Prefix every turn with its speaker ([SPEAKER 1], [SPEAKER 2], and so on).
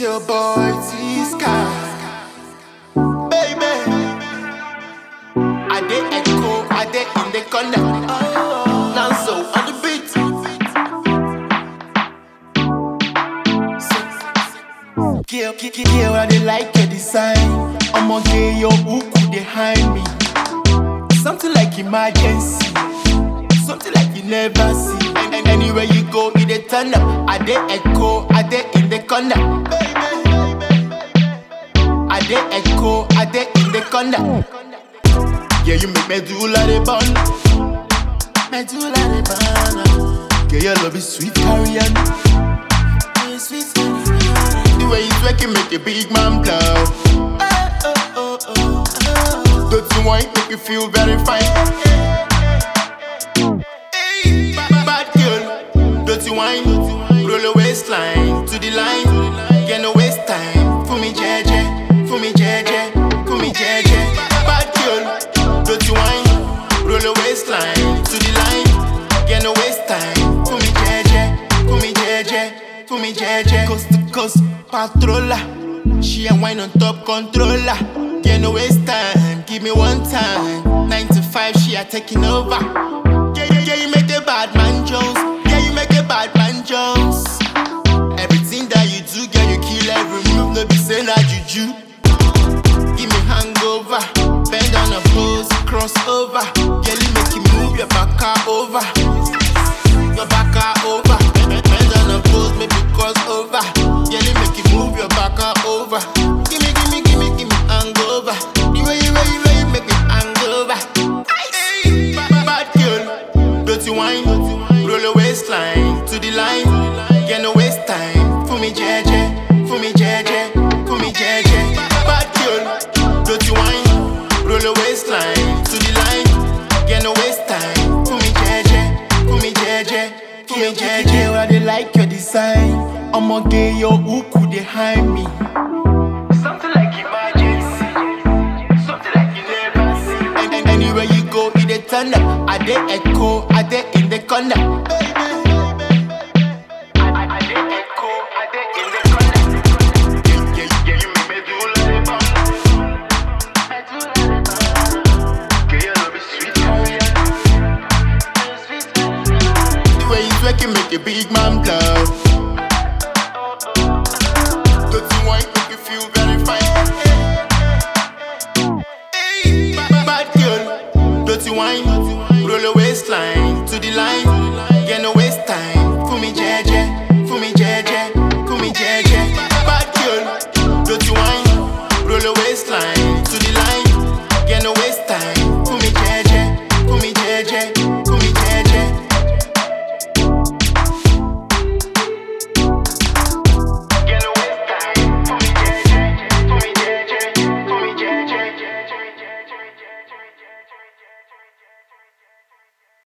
[SPEAKER 1] your boy T-Sky. Baby, I dey echo, I dey in the corner. Now so on the beat. Girl, I dey like your design. I'ma get your hook behind me. Something like emergency, something like you never see. And anywhere you go, it dey turn up. I dey echo, I dey in the corner. I dey echo, I dey in the corner. Yeah, you make medulla dey burn, medulla dey burn. Girl, your love is sweet carrion, sweet carrion. The way you twerk, make a big man blow. Don't you want make you feel very fine? Hey, bad girl, don't you whine? Roll your waistline to the line. Get no waste time. For me, jeje, for me, jeje, for me, jeje. Bad girl, don't you whine? Roll your waistline to the line. Get no waste time. For me, jeje, for me, jeje, for me, jeje. Coast to coast, patroller. She a wine on top controller. Get no waste time, give me one time. 9 to 5, she a taking over. Yeah, you make a bad man Jones. Yeah, you make a bad man Jones. Everything that you do, girl, you kill every move. No be saying that juju. Give me hangover, bend down a pose, cross over. Girl, you make you move your back over. Your back over. Bend down a pose, maybe cross over. Girl, you make you move your back over. Give me hangover. The way you make me hangover. Hey, bad girl, don't you whine? Roll your waistline to the line. Get no waste time. For me, jeje, for me, jeje, for me, jeje. Bad girl, don't you whine? Roll your waistline to the line. Get no waste time. For me, jeje, for me, jeje, for me, jeje. I dey like your design. I'ma get your hook behind me. Something like emergency, something like you never see. And anywhere you go, it dey turn up. I dey echo, I dey in the corner. I dey echo, I dey in the corner. Yeah, you make medulla dey burn, medulla dey burn. Girl, your love is sweet carrion, sweet carrion. The way you twerk, you make a big man blow. Don't you want make you feel very fine? Hey, bad girl, don't you whine? Roll your waistline to the line.